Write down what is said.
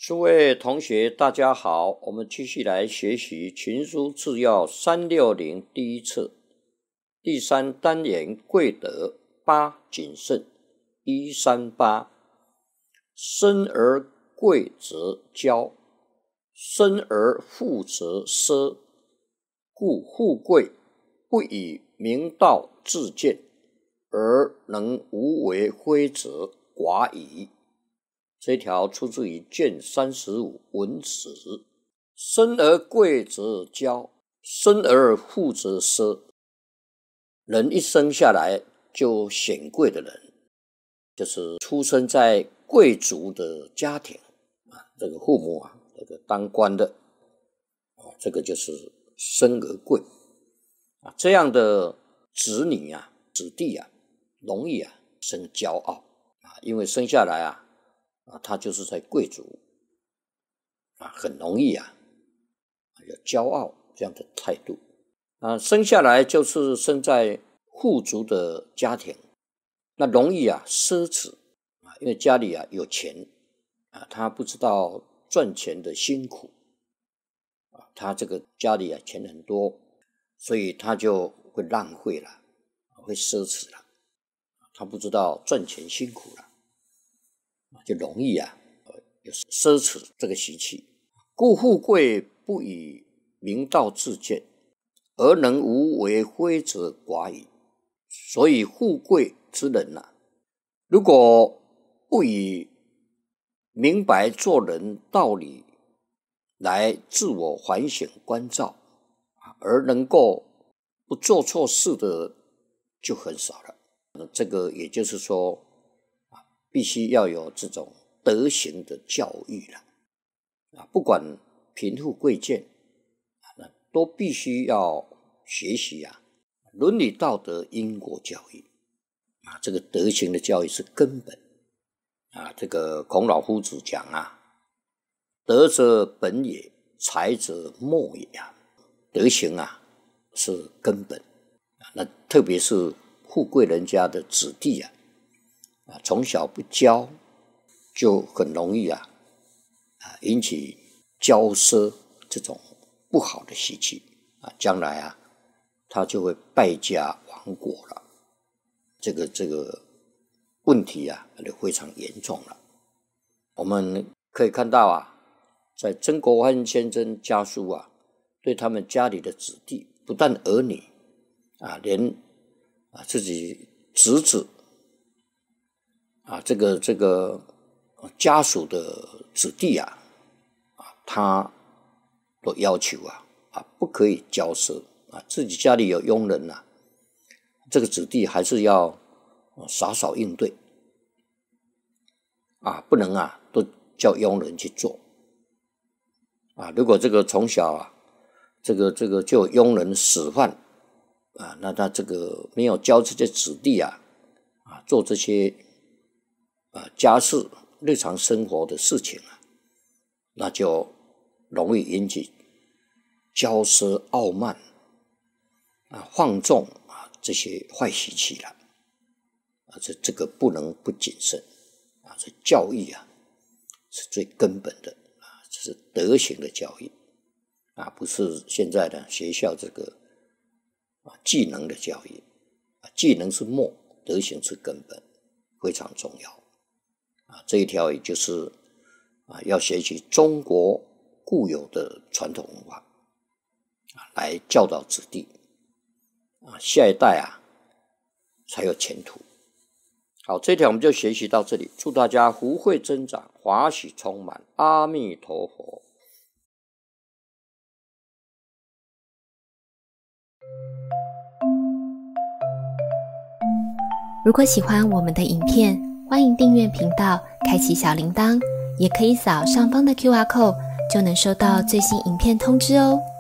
诸位同学大家好，我们继续来学习群书治要360第一册第3单元贵德8谨慎138。生而贵则骄，生而富则奢，故富贵不以明道自见，而能无为非则寡矣。这条出自于卷35文史。生而贵则骄，生而富则奢。人一生下来就显贵的人，就是出生在贵族的家庭这个父母这个当官的这个就是生而贵这样的子女子弟容易生骄傲因为生下来他就是在贵族很容易有骄傲这样的态度生下来就是生在富足的家庭，那容易奢侈因为家里有钱他不知道赚钱的辛苦他这个家里钱很多，所以他就会浪费了，会奢侈了，他不知道赚钱辛苦了，就容易有奢侈这个习气。故富贵不以明道自见，而能无为非则寡矣。所以富贵之人如果不以明白做人道理来自我反省关照，而能够不做错事的就很少了。这个也就是说必须要有这种德行的教育了不管贫富贵贱都必须要学习伦理道德因果教育这个德行的教育是根本这个孔老夫子讲德则本也，才则末也德行是根本那特别是富贵人家的子弟从小不教就很容易引起骄奢这种不好的习气将来他就会败家亡国了。这个问题就非常严重了。我们可以看到在曾国藩先生家书对他们家里的子弟，不但儿女连自己侄子这个家属的子弟他都要求不可以骄奢自己家里有佣人这个子弟还是要洒扫应对不能都叫佣人去做如果这个从小这个就有佣人使唤那他这个没有教这些子弟做这些家事日常生活的事情那就容易引起骄奢傲慢放纵这些坏习气了这个不能不谨慎这教育是最根本的这是德行的教育不是现在的学校这个技能的教育技能是末，德行是根本，非常重要这一条也就是要学习中国固有的传统文化来教导子弟下一代才有前途。好，这一条我们就学习到这里，祝大家福慧增长，华喜充满，阿弥陀佛。 如果喜欢我们的影片，欢迎订阅频道，开启小铃铛，也可以扫上方的 QR code，就能收到最新影片通知哦。